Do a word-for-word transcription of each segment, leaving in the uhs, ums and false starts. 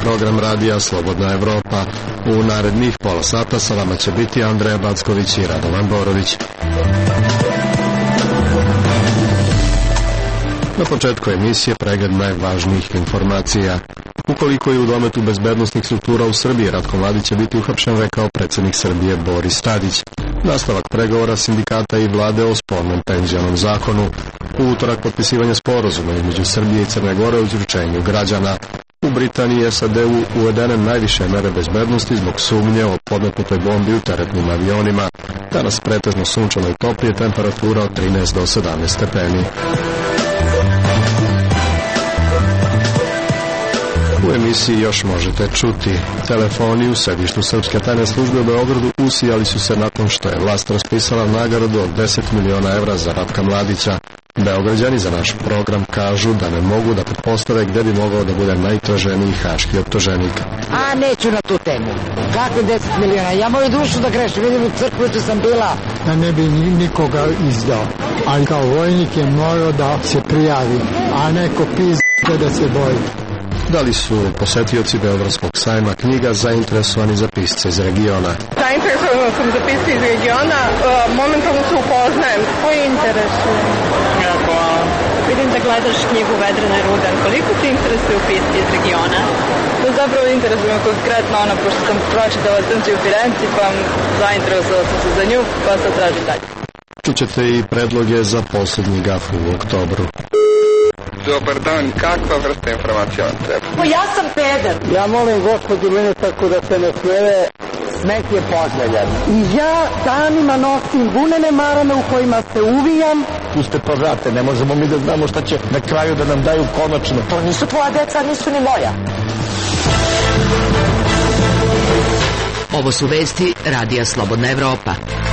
program radija Slobodna Evropa. U narednih pola sata sa vama će biti Andreja Backović i Radovan Borović. Na početku emisije pregled najvažnijih informacija. Ukoliko je u dometu bezbednostnih struktura u Srbiji, Ratko Mladić će biti uhapšen, rekao predsjednik Srbije Boris Tadić. Nastavak pregovora sindikata i vlade o spornom penzionom zakonu. U utorak potpisivanje sporazuma između Srbije i Crne Gore o izručenju građana. U Britaniji i S A D-u uvedene najviše mere bezbednosti zbog sumnje o podmetnutoj bombi u teretnim avionima. Danas pretežno sunčano i toplije, temperatura od trinaest do sedamnaest stepeni. U emisiji još možete čuti. Telefoni u sedištu Srpske tajne službe u Beogradu usijali su se nakon što je vlast raspisala nagradu od deset miliona evra za Ratka Mladića. Beograđani za naš program kažu da ne mogu da pretpostave gde bi mogao da bude najtraženiji haški optuženik. A neću na tu temu. Kakve deset miliona? Ja moju dušu da grešim, vidim u crkvu, tu sam bila. Da ne bi nikoga izdao, ali kao vojnik je morao da se prijavi, a neko pizde da se boji. Da li su posetioci Beogradskog sajma knjiga zainteresovani za pisce iz regiona? Zainteresovana sam za pisce iz regiona, momentalno se upoznajem. Koji interesuje? Vidim da gledaš knjigu Vedrana Rudan. Koliko ti interesuje pisci iz regiona? To zapravo interesuje me konkretno ona, pošto sam pročitala Crnci u Firenci, pa zainteresovala sam se za nju, pa sad tražim dalje. Čućete i predloge za posljednji gaf u oktobru. Dobar dan, kakva vrsta informacija vam treba? Pa ja sam peder. Ja molim gospođu ministarku da se ne smije, Smet je poželjan. i ja danima nosim vunene marame u kojima se uvijam. Puste pa vrate, ne možemo mi da znamo šta će na kraju da nam daju konačno. To nisu tvoja deca, nisu ni moja. Ovo su vesti Radija Slobodna Evropa.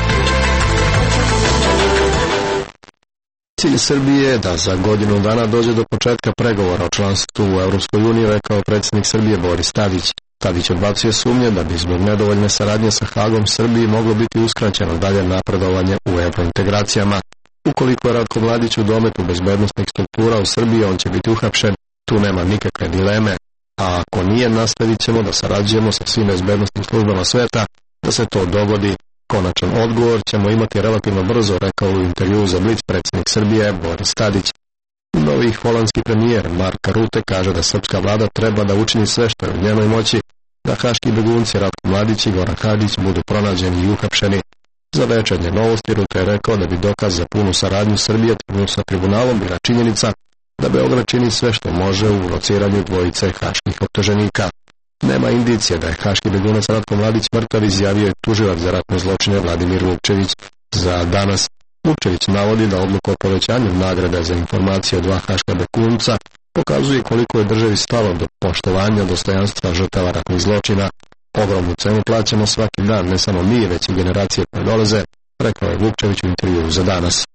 Cilj Srbije je da za godinu dana dođe do početka pregovora o članstvu u Evropskoj uniji, rekao predsjednik Srbije Boris Tadić. Tadić odbacuje sumnje da bi zbog nedovoljne saradnje sa Hagom Srbiji moglo biti uskraćeno dalje napredovanje u evrointegracijama. Ukoliko je Ratko Mladić u dometu bezbednostnih struktura u Srbiji, on će biti uhapšen, tu nema nikakve dileme, a ako nije, nastavit ćemo da sarađujemo sa svim bezbednostnim službama sveta da se to dogodi. Konačan odgovor ćemo imati relativno brzo, rekao u intervjuu za Blic predsjednik Srbije Boris Tadić. Novi holandski premijer Mark Rutte kaže da srpska vlada treba da učini sve što je u njenoj moći da haški begunci Ratko Mladić i Goran Hadić budu pronađeni i uhapšeni. Za Večernje novosti Rutte je rekao da bi dokaz za punu saradnju Srbije sa tribunalom bila činjenica da Beograd čini sve što može u lociranju dvojice haških optuženika. Nema indicije da je haški begunac Ratko Mladić mrtav, izjavio je tužilac za ratne zločine Vladimir Vukčević. Za Danas Vukčević navodi da odluka o povećanju nagrade za informacije o dva haška begunca pokazuje koliko je državi stalo do poštovanja dostojanstva žrtava ratnih zločina. Ogromnu cenu plaćamo svaki dan, ne samo mi, već i generacije koje dolaze, rekao je Vukčević u intervjuu za Danas.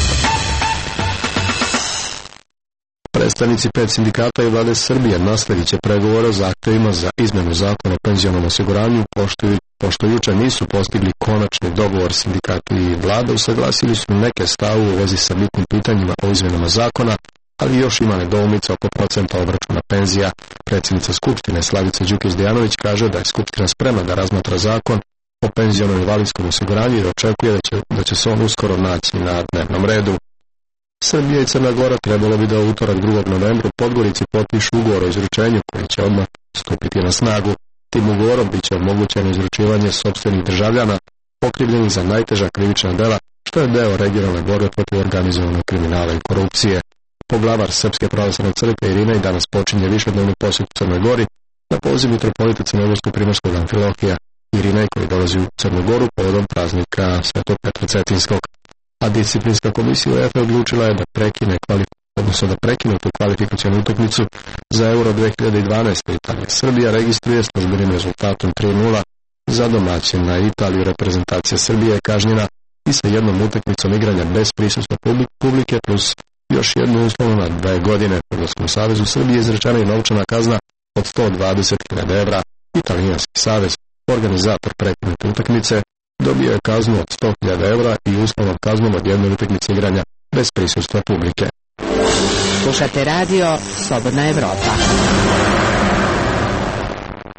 Predstavnici pet sindikata i vlade Srbije nastavit će pregovore o zahtevima za izmenu zakona o penzionom osiguranju, pošto, pošto juče nisu postigli konačni dogovor. Sindikati i vlada usaglasili su neke stavu u vezi sa bitnim pitanjima o izmenama zakona, ali još ima nedoumica oko procenta obračuna penzija. Predsjednica Skupštine Slavica Đukić-Dejanović kaže da je Skupština spremna da razmatra zakon o penzionom invalidskom osiguranju i da očekuje da će, da će se on uskoro naći na dnevnom redu. Srbija i Crna Gora trebalo bi da u utorak drugog novembra u Podgorici potpišu ugovor o izručenju koji će odmah stupiti na snagu. Tim ugovorom biće omogućeno izručivanje sopstvenih državljana okrivljenih za najteža krivična dela, što je deo regionalne borbe protiv organizovanog kriminala i korupcije. Poglavar Srpske pravoslavne crkve Irinej danas počinje višednevnu posjetu Crnoj Gori na poziv mitropolita Crnogorsko-primorskog Amfilohija. Irinej koji dolazi u Crnu Goru povodom praznika Svetog Petra Cetinskog. A disciplinska komisija UEFA odlučila je da prekine odnosno da prekine tu kvalifikacijonu utakmicu za Euro dve hiljade dvanaeste. Italija Srbija registruje službenim rezultatom tri nula za domaćina Italiju. Reprezentacija Srbije je kažnjena i sa jednom utakmicom igranja bez prisustva publike plus još jednu uslovno na dve godine. Fudbalskom savezu Srbije izrečena je novčana kazna od sto dvadeset hiljada evra. Italijanski savez, organizator prekinute utakmice, dobio je kaznu od sto hiljada evra i uslovnom kaznom od jedne utakmice igranja bez prisustva publike. Slušate radio Slobodna Evropa.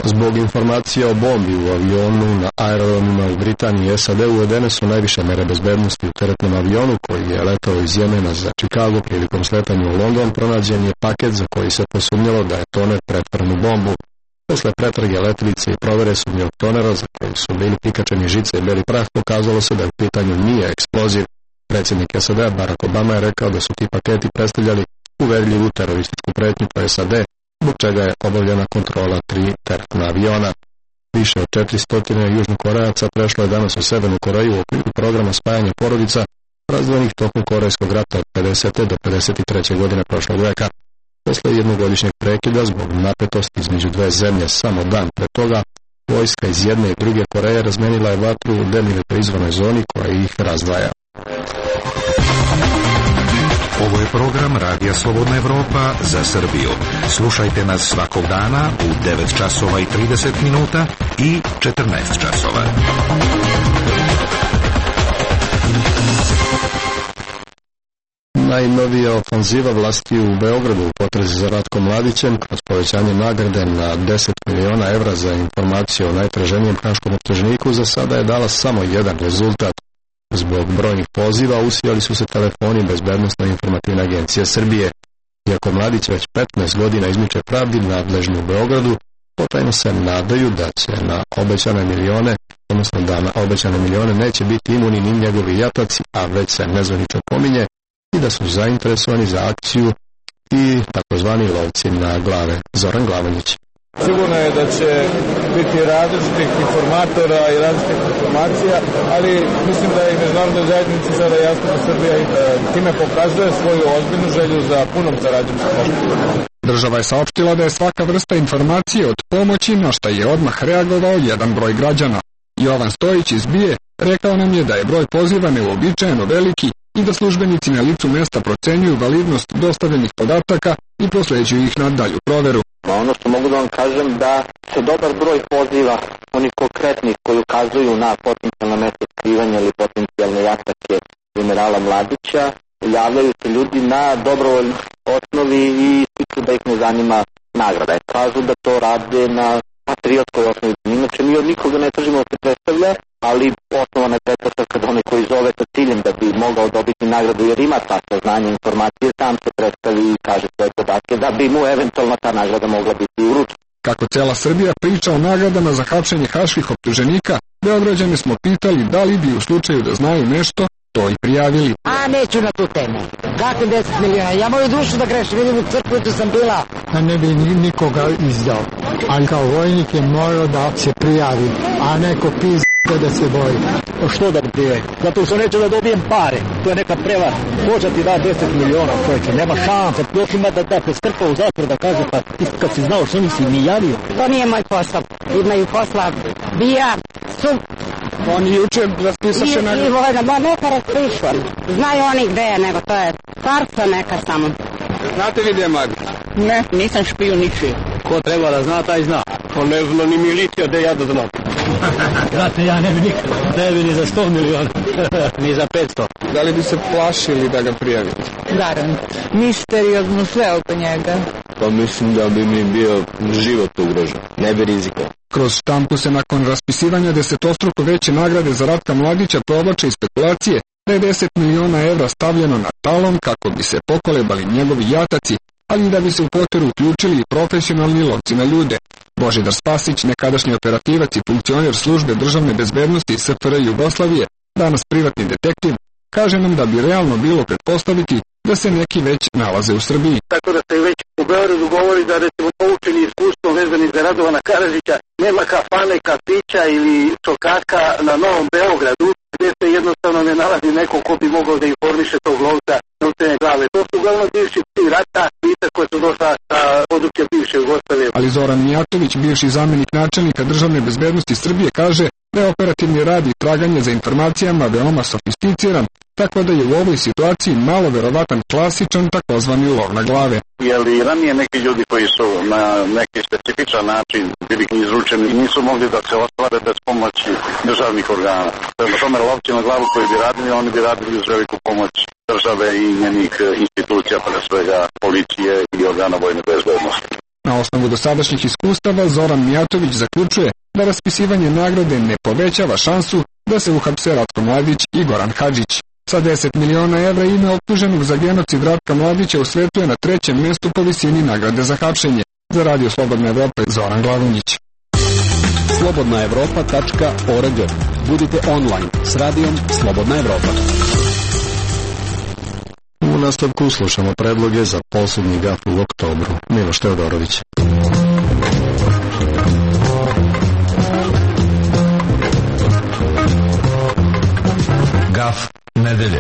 Zbog informacija o bombi u avionu na aerodromima u Britaniji i S A D uvedene su najviše mere bezbednosti. U teretnom avionu koji je letao iz Jemena za Chicago prilikom sletanja u London pronađen je paket za koji se posumnjalo da je toner pretvoren u bombu. Posle pretrage letelice i provere sumnjog tonera za koji su bili prikačeni žice i beli prah, pokazalo se da u pitanju nije eksploziv. Predsjednik S A D Barack Obama je rekao da su ti paketi predstavljali uverljivu terorističku pretnju po S A D, zbog čega je obavljena kontrola tri teretna aviona. Više od četiristo južnokorejaca prešlo je danas u Severnu Koreju u okviru programa spajanja porodica razdvojenih tokom Korejskog rata od pedesete do pedeset treće godine prošlog veka. Posle jednogodišnjeg prekida zbog napetosti između dve zemlje samo dan pre toga, vojska iz jedne i druge Koreje razmenila je vatru u demilitarizovanoj zoni koja ih razdvaja. Ovo je program Radija Slobodna Evropa za Srbiju. Slušajte nas svakog dana u devet časova i trideset minuta i četrnaest časova. Najnovija ofanziva vlasti u Beogradu u potrazi za Ratkom Mladićem kroz povećanje nagrade na deset miliona evra za informaciju o najtraženijem haškom optuženiku za sada je dala samo jedan rezultat. Zbog brojnih poziva usijali su se telefoni Bezbednosne informativne agencije Srbije. Iako Mladić već petnaest godina izmiče pravdi, nadležni u Beogradu potajno se nadaju da će na obećane milione, odnosno da na obećane milione neće biti imuni ni njegovi jataci, a već se nezvanično pominje i da su zainteresovani za akciju i takozvani lovci na glave. Zoran Glavanić. Sigurno je da će biti različitih informatora i različitih informacija, ali mislim da je i međunarodnoj zajednici sada jasno da Srbija time pokazuje svoju ozbiljnu želju za punom saradnjom sa Koštom. Država je saopštila da je svaka vrsta informacije od pomoći, na šta je odmah reagovao jedan broj građana. Jovan Stojić iz B I E rekao nam je da je broj poziva neuobičajeno veliki i da službenici na licu mesta procenjuju validnost dostavljenih podataka i prosleđuju ih na dalju proveru. Ono što mogu da vam kažem da se dobar broj poziva, onih konkretnih koji ukazuju na potencijalno mesto skrivanja ili potencijalne jatake generala Mladića, javljaju se ljudi na dobrovoljnoj osnovi i stiču da ih ne zanima nagrada. Kažu da to rade na patriotskoj osnovi. Inače mi od nikoga ne tražimo da se predstavlja, ali osnovana je pretpostavka da onaj koji zove sa ciljem da bi mogao dobiti nagradu jer ima ta saznanja informacije, sam se predstavi i kaže svoje podatke da bi mu eventualno ta nagrada mogla biti uručena. Kako cela Srbija priča o nagradama za hapšenje haških optuženika, Beograđane smo pitali da li bi u slučaju da znaju nešto, to i prijavili. A neću na tu temu. Kakve deset miliona? Ja moju dušu da grešim, vidim u crkvu tu sam bila. Da ne bi nikoga izdao, ali kao vojnik je morao da se prijavi, a neko pizda da se boji. Što da prijavi? Zato što neću da dobijem pare, to je neka prevara. Hoće ti da deset miliona, čovječe, nema šanse. Još ima da da te strpa u zatvor da kaže pa ti kad si znao što nisi mi javio. To nije moj posao. Imaju posla bija, sup. Oni juče raspisaše na... I vojna, ma neka raspišu. Znaju oni gde je, nego to je carstva neka samo. Znate li gdje je Mladić? Ne, nisam špiju ničije. Ko treba da zna, taj zna. On ne zna ni milicija da ja da znam. Znate, ja ne bi nikad, ne bi ni za sto miliona, ni za petsto. Da li bi se plašili da ga prijavite? Naravno, misteriozno sve oko njega. Pa mislim da bi mi bio život ugrožen, ne bi rizikao. Kroz štampu se nakon raspisivanja desetostruko veće nagrade za Ratka Mladića provlače i spekulacije da je deset miliona evra stavljeno na talon kako bi se pokolebali njegovi jataci, ali i da bi se u poteru uključili i profesionalni lovci na ljude. Božidar Spasić, nekadašnji operativac i funkcioner službe državne bezbednosti S F R Jugoslavije, danas privatni detektiv, kaže nam da bi realno bilo pretpostaviti da se neki već nalaze u Srbiji. Tako da se već u Beogradu govori da recimo poučeni iskustvo vezani za Radovana Karadžića nema kafane, kafića ili sokaka na Novom Beogradu gdje se jednostavno ne nalazi neko ko bi mogao da informiše tog lovca na ucene glave. To su uglavnom bivši psi rata, lica koje su došla sa područja bivše Jugoslavije. Ali Zoran Mijatović, bivši zamenik načelnika državne bezbednosti Srbije, kaže da je operativni rad i traganje za informacijama veoma sofisticiran, tako da je u ovoj situaciji malo verovatan klasičan takozvani lov na glave. Jer i ranije neki ljudi koji su na neki specifičan način bili izručeni nisu mogli da se ostvare bez pomoći državnih organa. Prema tome lovci na glavu koji bi radili, oni bi radili uz veliku pomoć države i njenih institucija, pre svega policije i organa vojne bezbednosti. Na Na osnovu dosadašnjih iskustava Zoran Mijatović zaključuje da raspisivanje nagrade ne povećava šansu da se uhapse Ratko Mladić i Goran Hadžić. Sa deset miliona evra ime optuženog za genocid Ratka Mladića u svetu je na trećem mjestu po visini nagrade za hapšenje. Za Radio Slobodna Evropa Zoran Glavunjić. slobodna evropa tačka org. Budite online s radijom Slobodna Evropa. U nastavku slušamo predloge za poslednji gaf u oktobru. Miloš Teodorović. Gaf nedelje.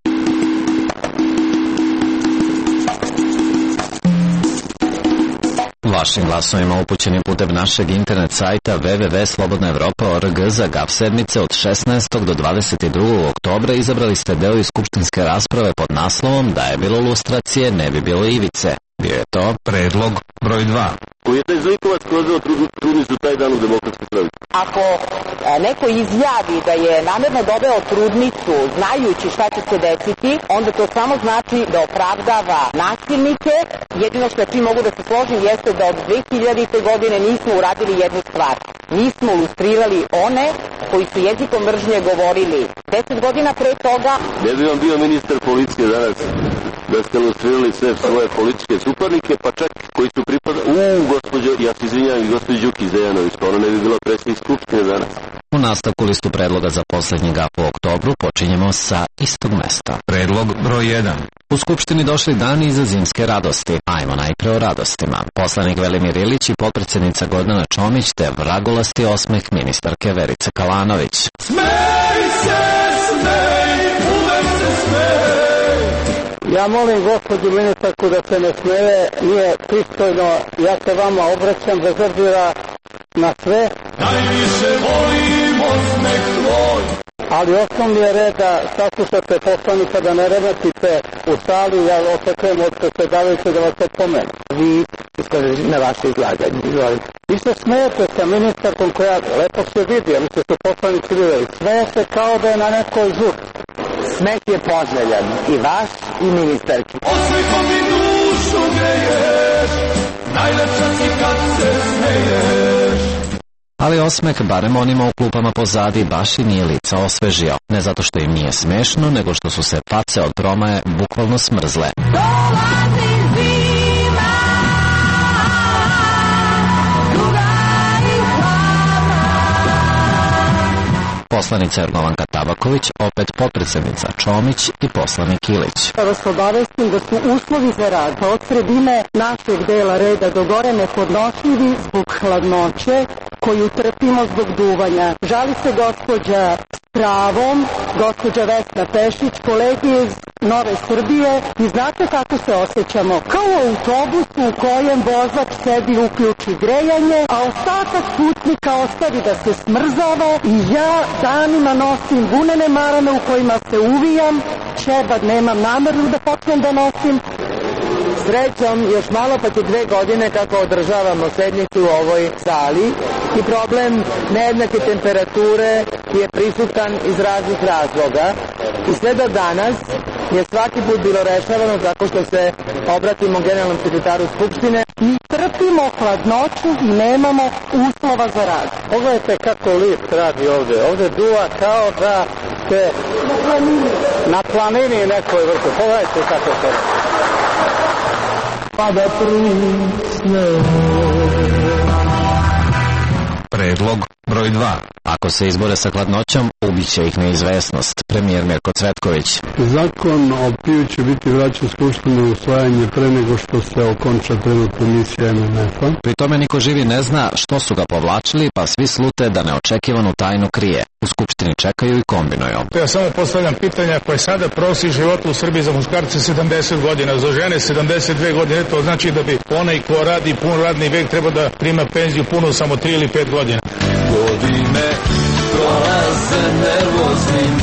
Vašim glasovima upućenim putem našeg internet sajta w w w tačka slobodna evropa tačka org za gaf sedmice od šesnaestog do dvadeset drugog oktobra izabrali ste deo iz skupštinske rasprave pod naslovom Da je bilo lustracije, ne bi bilo ivice. Bio je to predlog broj dva. Koji je taj zlikovac prozvao trudnicu taj dan u Demokratskoj stranci? Ako a, neko izjavi da je namerno doveo trudnicu znajući šta će se desiti, onda to samo znači da opravdava nasilnike. Jedino što čim mogu da se složim jeste da od dve hiljadite godine nismo uradili jednu stvar. Nismo lustrirali one koji su jezikom mržnje govorili deset godina pre toga. Ne bi vam bio ministar policije danas da ste lustrirali sve svoje političke suparnike, pa čak koji su pripada... Uuu, gospođo, ja se izvinjam, gospođo Đuki Zejanović, pa ona ne bi bila predsjednik Skupštine danas. U nastavku listu predloga za poslednji gaf u oktobru počinjemo sa istog mesta. Predlog broj jedan. U Skupštini došli dani iza zimske radosti. Ajmo najpre o radostima. Poslanik Velimir Ilić i potpredsednica Gordana Čomić te vragolasti osmeh ministarke Verice Kalanović. Smej se, smej, uvek se smej. Ja molim gospođu ministarku da se ne smeje, nije pristojno, ja se vama obraćam bez obzira na sve. Najviše volim osmeh tvoj. Ali osnovni je red da saslušate poslanika, da ne remetite u sali, ja očekujem od predsjedavajuće da vas opomenu. Vi iskažete na vaše izlaganje, izvolite. Vi se smijete sa ministarkom koja lepo se vidi, ali se su poslanici vidjeli. Smeje se kao da je na nekoj žurci. Smeh je poželjan, i vaš i ministarki. Osmehom mi dušu greješ, najlepša si kad se smeješ. Ali osmeh, barem onima u klupama pozadi, baš i nije lica osvežio. Ne zato što im nije smešno, nego što su se face od promaje bukvalno smrzle. Dolazi zima, duga i hladna. Poslanica Jorgovanka Tabaković, opet potpredsednica Čomić i poslanik Ilić. Da vas obavestim da su uslovi za rad od sredine našeg dela reda do gore nepodnošljivi zbog hladnoće koju trpimo zbog duvanja. Žali se gospođa pravom, gospođa Vesna Pešić, kolege iz Nove Srbije, i znate kako se osjećamo? Kao u autobusu u kojem vozač sebi uključi grejanje, a ostatak putnika ostavi da se smrzava i ja danima nosim gunene marame u kojima se uvijam, ćebad nemam nameru da počnem da nosim. Srećom, još malo pa će dve godine kako održavamo sednicu u ovoj sali i problem nejednake temperature je prisutan iz raznih razloga i sve do danas je svaki put bilo rešavano tako što se obratimo generalnom sekretaru Skupštine. Mi trpimo hladnoću i nemamo uslova za rad. Pogledajte kako lift radi ovde. Ovde duva kao da ste na planini nekoj vrtu. Pogledajte kako to radi. Pa da prisne. Predlog broj dva. Ako se izbore sa hladnoćom, ubiće ih neizvesnost. Premijer Mirko Cvetković. Zakon o piju će biti vraćan Skupštinu usvajanje pre nego što se okonča trenutna misija M M F-a. Pri tome niko živi ne zna što su ga povlačili, pa svi slute da neočekivanu tajnu krije. U Skupštini čekaju i kombinuju. Ja samo postavljam pitanja koje sada prosjek života u Srbiji za muškarce sedamdeset godina, za žene sedamdeset dve godine, to znači da bi onaj ko radi pun radni vek treba da prima penziju punu samo tri ili pet godina. Godine prolaze nervoznim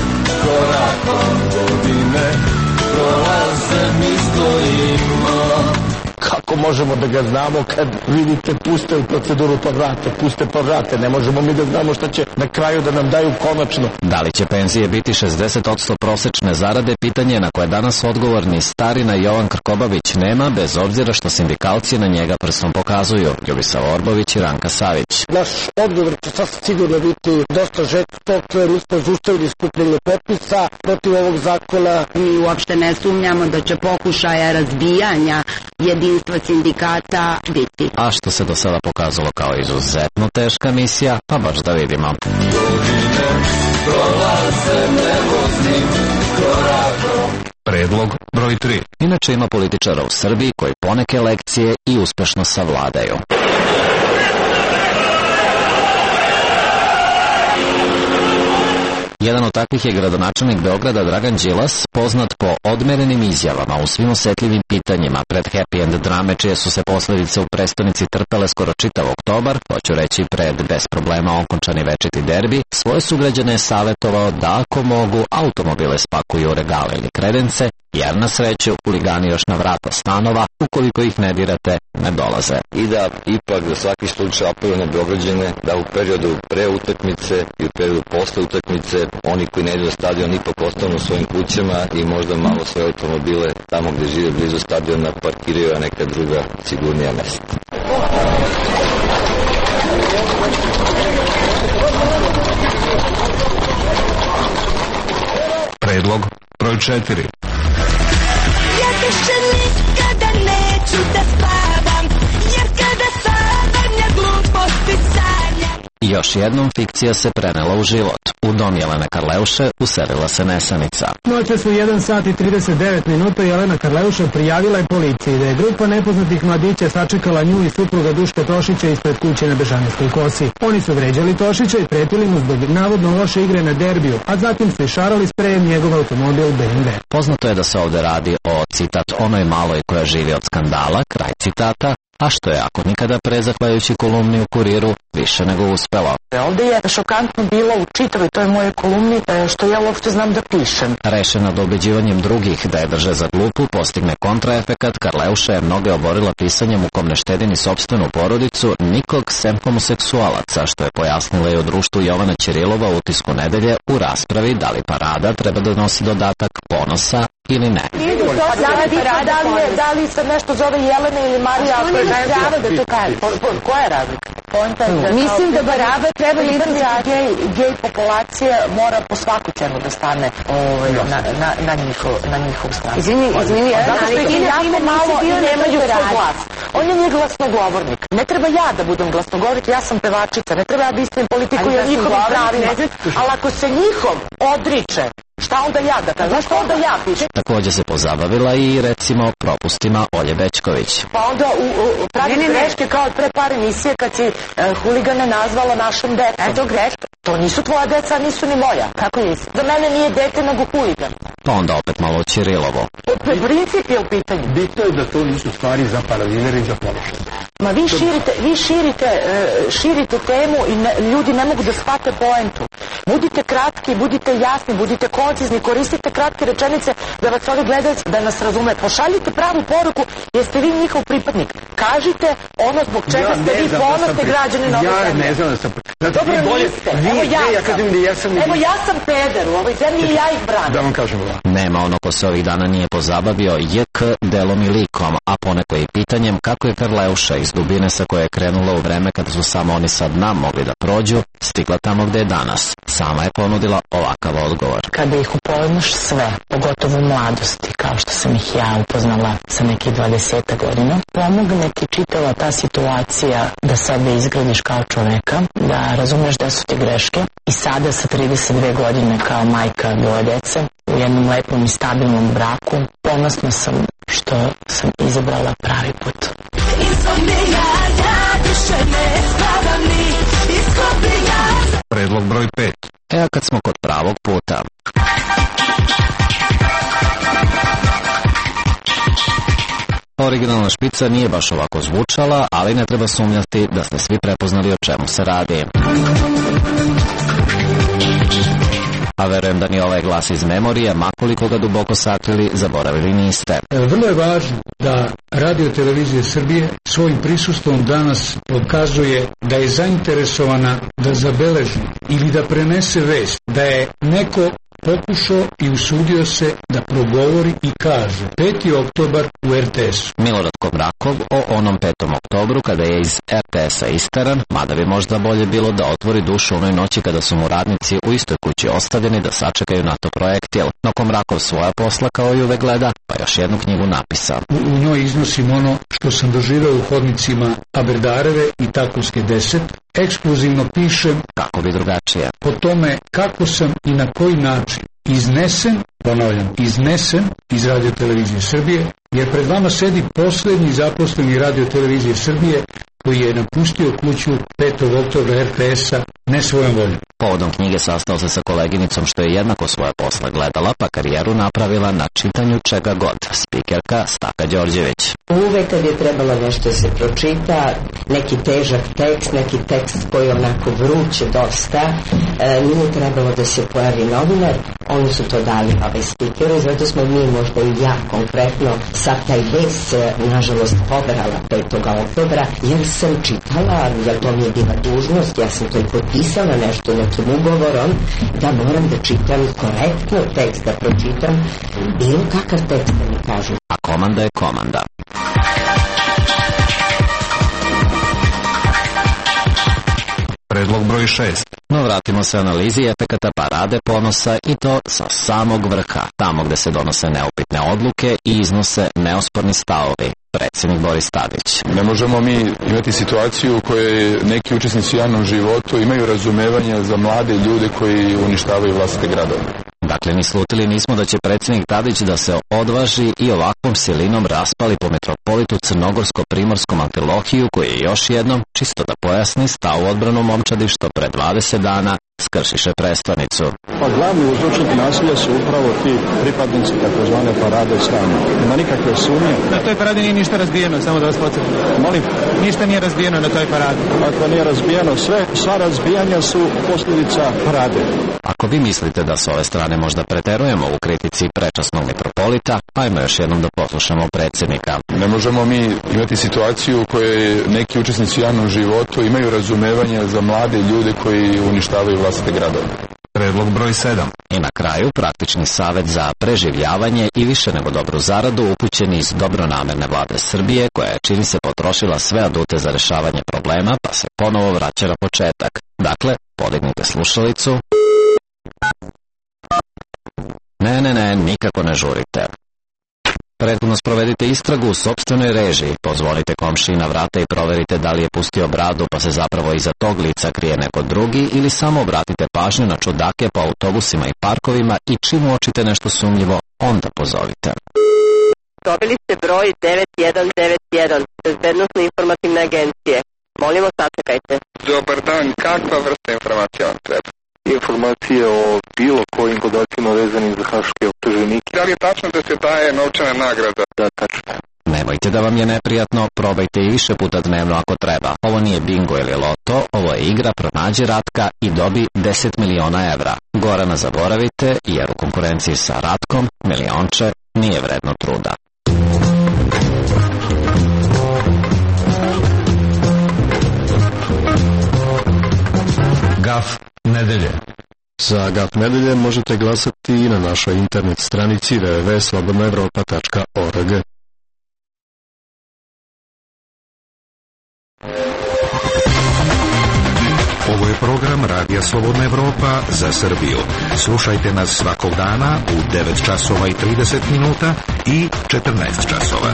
korakom, godine prolaze mi stojimo. Kako kako možemo da ga znamo kad vidite puste u proceduru pa vrate, puste pa vrate, ne možemo mi da znamo šta će na kraju da nam daju konačno. Da li će penzije biti šezdeset posto prosečne zarade, pitanje na koje danas odgovorni starina Jovan Krkobabić nema, bez obzira što sindikalci na njega prstom pokazuju. Ljubisav Orbović i Ranka Savić. Naš odgovor će sasvim sigurno biti dosta žestok, jer mi smo zaustavili skupljanje potpisa protiv ovog zakona. Mi uopšte ne sumnjamo da će pokušaja razbijanja jedinstva sindikata biti. A što se do sada pokazalo kao izuzetno teška misija, pa baš da vidimo. Predlog broj tri. Inače ima političara u Srbiji koji poneke lekcije i uspešno savladaju. Jedan od takvih je gradonačelnik Beograda Dragan Đilas, poznat po odmerenim izjavama u svim osetljivim pitanjima pred happy end drame čije su se posledice u prestonici trpele skoro čitav oktobar, hoću reći pred bez problema okončani večiti derbi, svoje sugrađane je savjetovao da ako mogu automobile spakuju u regale ili kredence, jer na sreću huligani još na vrata stanova, ukoliko ih ne dirate, ne dolaze. I da ipak za svaki slučaj apeluju na Beograđane da u periodu pre utakmice i u periodu posle utakmice oni koji ne idu na stadion ipak ostanu u svojim kućama i možda malo svoje automobile tamo gde žive blizu stadiona parkiraju na neka druga sigurnija mesta. Predlog broj četiri. Ja više nikada neću da spavam, jer kada sanjam gluposti sanjam. Još jednom fikcija se prenela u život. U dom Jelene Karleuše uselila se nesanica. Noćas u jedan sat i trideset devet minuta Jelena Karleuša prijavila je policiji da je grupa nepoznatih mladića sačekala nju i supruga Duška Tošića ispred kuće na Bežanijskoj kosi. Oni su vređali Tošića i pretili mu zbog navodno loše igre na derbiju, a zatim su išarali sprejem njegov automobil B M W. Poznato je da se ovde radi o, citat, onoj maloj koja živi od skandala, kraj citata, a što je ako nikada pre, zahvaljujući kolumni u Kuriru, više nego uspelo. Ovde je šokantno bilo u čitavoj toj moje kolumni što ja uopšte znam da pišem. Rešena da ubeđivanjem drugih da je drže za glupu postigne kontraefekat, Karleuša je mnoge oborila pisanjem u kom ne štedi ni sopstvenu porodicu, nikog sem homoseksualaca, što je pojasnila i u društvu Jovana Ćirilova u Utisku nedelje u raspravi da li parada treba da nosi dodatak ponosa ili ne. Da li se nešto zove Jelena ili Marija? Što nije prava da to kaže? Koja je razlika? Mislim da parada treba lidernica gej populacije mora po svaku cenu da stane na njihov stranu. Izvini, izvini, zato što ih jako malo i nemaju svoj glas. On je nije glasnogovornik. Ne treba ja da budem glasnogovornik, ja sam pevačica. Ne treba ja da istim politiku i o njihovim pravima. Ali ako se njihov odriče, šta onda ja da kažem? Zašto onda ja pišem? Takođe se pozabavila i recimo propustima Olje Bećković. Pa onda pravi greške kao pre par emisije kad si huligane nazvala našom decom. Eto greška. To nisu tvoja deca, nisu ni moja. Kako nisi? Za mene nije dete nego huligan. Pa onda opet malo o Ćirilovu. Princip je u pitanju. Bitno je da to nisu stvari za paraviner i za položaj. Ma vi širite, vi širite, širite temu i ljudi ne mogu da shvate poentu. Budite kratki, budite jasni, budite koncizni, koristite kratke rečenice da vas ovi gledalci da nas razume. Pošaljite pravu poruku jer ste vi njihov pripadnik. Kažite ono zbog čega ste vi ponosni građani na ovoj zemlji. Ja ne znam da sam... Dobro niste. Evo ja sam. Evo ja sam peder u ovoj zemlji i ja ih branim. Da vam kažem ovo. Nema ono ko se ovih dana nije pozabavio J K delom i likom, a poneko i pitanjem kako je Karleuša iz dubine sa koje je krenula u vreme kada su samo oni sa dna mogli da prođu, stigla tamo gde je danas. Sama je ponudila ovakav odgovor. Kada ih upoznaš sve, pogotovo u mladosti, kao što sam ih ja upoznala sa nekih dvadeset godina, pomogne ti čitava ta situacija da sebe izgradiš kao čoveka, da razumeš da su ti greške i sada sa trideset dve godine kao majka dvoje dece u jednom lepom i stabilnom braku, ponosna sam što sam izabrala pravi put. Predlog broj pet. E, a kad smo kod pravog puta. Originalna špica nije baš ovako zvučala, ali ne treba sumnjati da ste svi prepoznali o čemu se radi. a verujem da ni ovaj glas iz memorije, makoliko ga duboko sakrili, zaboravili niste. Vrlo je važno da Radio Televizija Srbije svojim prisustvom danas pokazuje da je zainteresovana da zabeleži ili da prenese vest da je neko pokušao i usudio se da progovori i kaže peti oktobar u er te esu. Milorad Komrakov o onom petom oktobru kada je iz er te esa isteran, mada bi možda bolje bilo da otvori dušu onoj noći kada su mu radnici u istoj kući ostavljeni da sačekaju NATO projektil. No Komrakov svoja posla kao i uvek gleda, pa još jednu knjigu napisa. U, u njoj iznosim ono što sam doživeo u hodnicima Aberdareve i Takovske deset, ekskluzivno pišem kako bi drugačije. Po tome kako sam i na koji način iznesen, ponavljam, iznesen iz Radio Televizije Srbije, jer pred vama sedi poslednji zaposleni Radio Televizije Srbije koji je napustio kuću petog oktobra er te esa ne svojom voljom. Povodom knjige sastao se sa koleginicom što je jednako svoje posle gledala, pa karijeru napravila na čitanju čega god. Spikerka Staka Đorđević. Uvek kad je trebalo nešto se pročita, neki težak tekst, neki tekst koji je onako vruće dosta, e, nije trebalo da se pojavi novinar, oni su to dali ove spikere, zato smo mi možda i ja konkretno sad taj vest, nažalost, pobrala petog oktobra, jer sam čitala, jer to mi je bila dužnost, ja sam to i potpisala nešto nekim ugovorom, da moram da čitam korektno tekst, da pročitam bilo kakav tekst da mi kažu. A komanda je komanda. Predlog broj šest. No vratimo se analizi efekata parade ponosa i to sa samog vrha, tamo gde se donose neupitne odluke i iznose neosporni stavovi. Predsjednik Boris Tadić. Ne možemo mi imati situaciju u kojoj neki učesnici u javnom životu imaju razumevanja za mlade ljude koji uništavaju vlastite gradove. Dakle, ni slutili nismo da će predsjednik Tadić da se odvaži i ovakvom silinom raspali po metropolitu crnogorsko-primorskom Antilohiju, koji je još jednom, čisto da pojasni, stao u odbranu momčadi što pre dvadeset dana skršiše prestonicu. Pa glavni uzročnik nasilja su upravo ti pripadnici takozvane parade srama. Nema nikakve sumnje. Na toj paradi nije ništa razbijeno, samo da vas podsjetim. Molim? Ništa nije razbijeno na toj paradi. Ako nije razbijeno sve, sva razbijanja su posljedica parade. Ako vi mislite da s ove strane možda preterujemo u kritici prečasnog metropolita, ajmo još jednom da poslušamo predsjednika. Ne možemo mi imati situaciju u kojoj neki učesnici u javnom životu imaju razumevanja za mlade ljude koji uništavaju vlastite gradove. Predlog broj sedam. I na kraju praktični savet za preživljavanje i više nego dobru zaradu upućen iz dobronamerne vlade Srbije, koja je čini se potrošila sve adute za rešavanje problema, pa se ponovo vraća na početak. Dakle, podignite slušalicu. Ne, ne, ne, nikako ne žurite. Prethodno sprovedite istragu u sopstvenoj režiji, pozvolite komšiji na vrata i proverite da li je pustio bradu pa se zapravo iza tog lica krije neko drugi, ili samo obratite pažnju na čudake po autobusima i parkovima i čim uočite nešto sumnjivo, onda pozovite. Dobili ste broj devet jedan devet jedan, bezbednostne informativne agencije. Molimo, sačekajte. Dobar dan, kakva vrsta informacija vam treba? Informacije o bilo kojim podacima vezanim za haške optuženike. Da li je tačno da se daje novčana nagrada? Da, tačno. Nemojte da vam je neprijatno, probajte i više puta dnevno ako treba. Ovo nije bingo ili loto, ovo je igra Pronađi Ratka i dobi deset miliona evra. Gorana zaboravite, jer u konkurenciji sa Ratkom milionče nije vredno truda. Gaf nedelje. Za Gaf nedelje možete glasati i na našoj internet stranici w w w tačka slobodna evropa tačka org. Ovo je program Radija Slobodna Evropa za Srbiju. Slušajte nas svakog dana u devet časova i trideset minuta i četrnaest časova.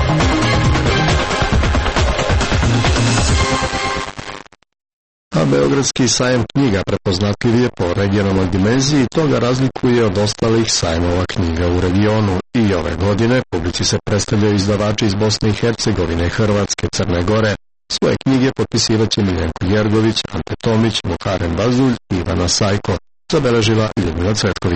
A Beogradski sajam knjiga prepoznatljiv je po regionalnoj dimenziji i to ga razlikuje od ostalih sajmova knjiga u regionu. I ove godine publici se predstavljaju izdavači iz Bosne i Hercegovine, Hrvatske, Crne Gore. Svoje knjige potpisivaće Miljenko Jergović, Ante Tomić, Muharem Bazulj i Ivana Sajko, zabeležila Ljudmila Cvetković.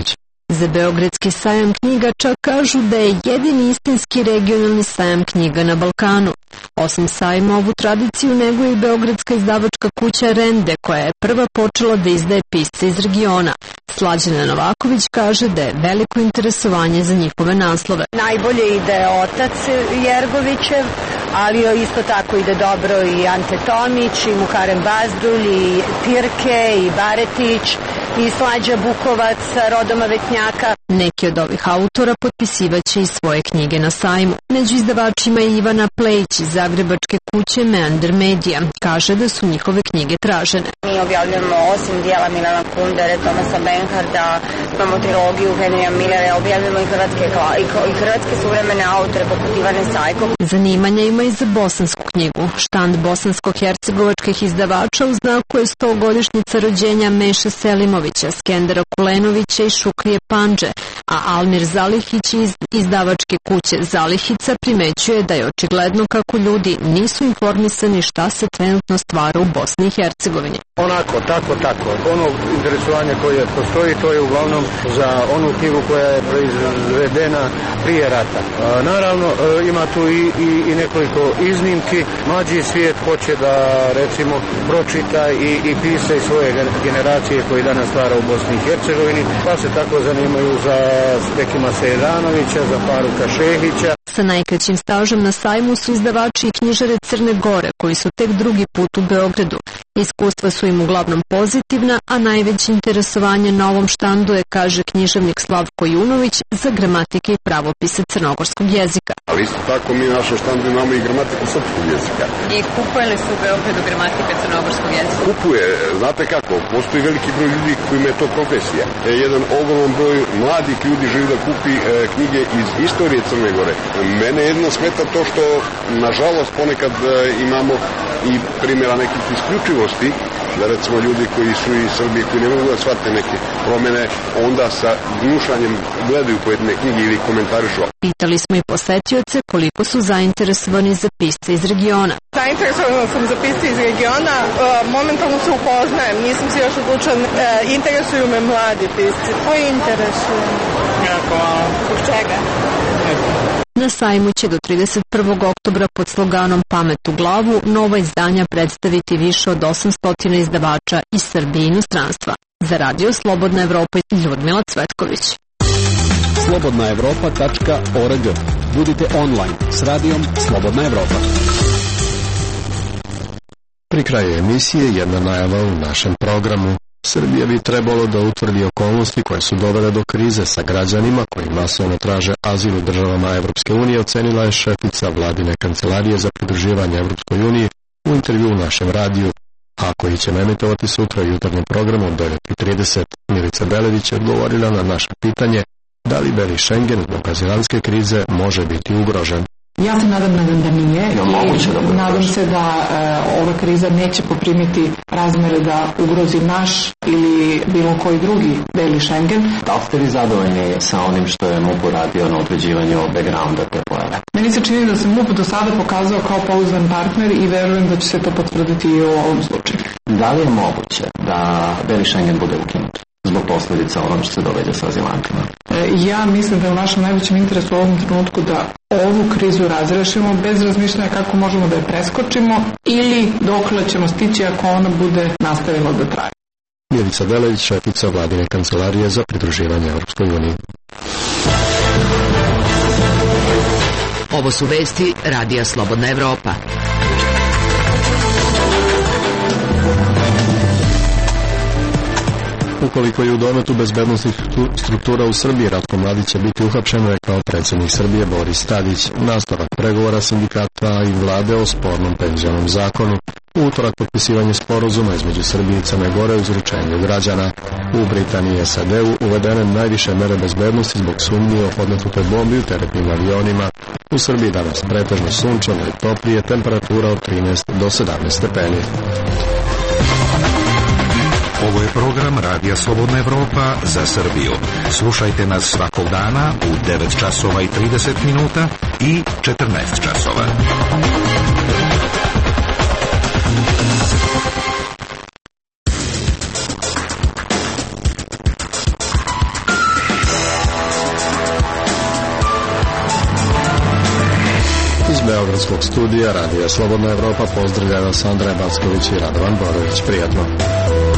Za Beogradski sajam knjiga čak kažu da je jedini istinski regionalni sajam knjiga na Balkanu. Osim sajma, ovu tradiciju neguje i beogradska izdavačka kuća Rende, koja je prva počela da izdaje pisce iz regiona. Slađana Novaković kaže da je veliko interesovanje za njihove naslove. Najbolje ide otac Jergovićev, ali isto tako ide dobro i Ante Tomić, i Muharem Bazdulj, i Pirke, i Baretić, i Slađa Bukovac, rodoma Vetnjaka. Neki od ovih autora potpisivaće i svoje knjige na sajmu. Među izdavačima je Ivana Plejić iz zagrebačke kuće Meander Media. Kaže da su njihove knjige tražene. Mi objavljamo osim dijela Milana Kundere, Tomasa Benharda, imamo trilogiju Henrya Millera, objavljamo i hrvatske, i hrvatske suvremene autore poput Ivane Sajko. Zanimanja ima i za bosansku knjigu. Štand bosansko-hercegovačkih izdavača u znaku je stogodišnjica rođenja Meše Selimovića, Skendera Kulenovića i Šukrije Pandže, a Almir Zalihić iz izdavačke kuće Zalihica primećuje da je očigledno kako ljudi nisu informisani šta se trenutno stvara u Bosni i Hercegovini. Onako, tako, tako. Ono interesovanje koje postoji, to je uglavnom za onu knjigu koja je proizvedena prije rata. A, naravno, ima tu i, i, i nekoliko iznimki. Mlađi svijet hoće da, recimo, pročita i, i pisa i svoje generacije koji danas stvara u Bosni i Hercegovini, pa se tako zanimaju za Bekima Sejdanovića, za Faruka Šehića. Sa najkraćim stažom na sajmu su izdavači i knjižare Crne Gore, koji su tek drugi put u Beogradu. Iskustva su im uglavnom pozitivna, a najveće interesovanje na ovom štandu je, kaže književnik Slavko Junović, za gramatike i pravopise crnogorskog jezika. Ali isto tako mi na našem štandu imamo i gramatiku srpskog jezika. I kupuje li su u Beogradu gramatika crnogorskog jezika? Kupuje, znate kako, postoji veliki broj ljudi kojima je to profesija. E, jedan ogroman broj mladih ljudi želi da kupi e, knjige iz istorije Crne Gore. Mene jedno smeta to što, nažalost, ponekad e, imamo i primjera nekih isključivosti, da recimo ljudi koji su iz Srbije, koji ne mogu da shvate neke promene, onda sa gnušanjem gledaju pojedine knjige ili komentarišu. Pitali smo i posetioce koliko su zainteresovani za pisce iz regiona. Zainteresovana sam za pisce iz regiona, momentalno se upoznajem, nisam se još odlučila, interesuju me mladi pisci. Koji interesuju? Jako malo. Zbog čega? Na sajmu će do trideset prvog oktobra pod sloganom Pamet u glavu nova izdanja predstaviti više od osamsto izdavača iz Srbije i inostranstva. Za radio Slobodna Evropa Ljudmila Cvetković. slobodna evropa tačka org. Budite online s radijom Slobodna Evropa. Pri kraju emisije jedna najava u našem programu. Srbija bi trebalo da utvrdi okolnosti koje su dovele do krize sa građanima koji masovno traže azil u državama Evropske unije, ocenila je šefica vladine kancelarije za pridruživanje Evropskoj uniji u intervju u našem radiju, a koji ćemo emitovati sutra u jutarnjem programu od devet i trideset. Milica Belević je odgovorila na naše pitanje da li Beli Šengen zbog azilanske krize može biti ugrožen. Ja se nadam, nadam da nije i nadam se da e, ova kriza neće poprimiti razmere da ugrozi naš ili bilo koji drugi Beli Šengen. Da li ste vi zadovoljni sa onim što je MUP uradio na utvrđivanju backgrounda te pojave? Meni se čini da se MUP do sada pokazao kao pouzdan partner i verujem da će se to potvrditi i u ovom slučaju. Da li je moguće da Beli Šengen bude ukinut zbog posljedica onog što se događa sa azilantima? E, ja mislim da je u našem najvećem interesu u ovom trenutku da ovu krizu razrešimo bez razmišljanja kako možemo da je preskočimo ili dokle ćemo stići ako ona bude nastavila da traje. Milica Belević, šefica vladine kancelarije za pridruživanje Evropskoj uniji. Ovo su vesti Radija Slobodna Evropa. Ukoliko je u dometu bezbednostnih struktura u Srbiji, Ratko Mladić će biti uhapšen, rekao predsjednik Srbije Boris Tadić. Nastavak pregovora sindikata i vlade o spornom penzionom zakonu. U utorak potpisivanje sporazuma između Srbije i Crne Gore u izručenju građana. U Britaniji i S A D-u uvedene najviše mere bezbednosti zbog sumnji o podmetnutoj bombi u teretnim avionima. U Srbiji danas pretežno sunčano i toplije, temperatura od trinaest do sedamnaest stepeni. Ovo je program Radija Slobodna Evropa za Srbiju. Slušajte nas svakog dana u devet časova i trideset minuta i četrnaest časova. Beogradskog studija Radija Slobodna Evropa pozdravlja vas Andrej Backović i Radovan Borović. Prijatno.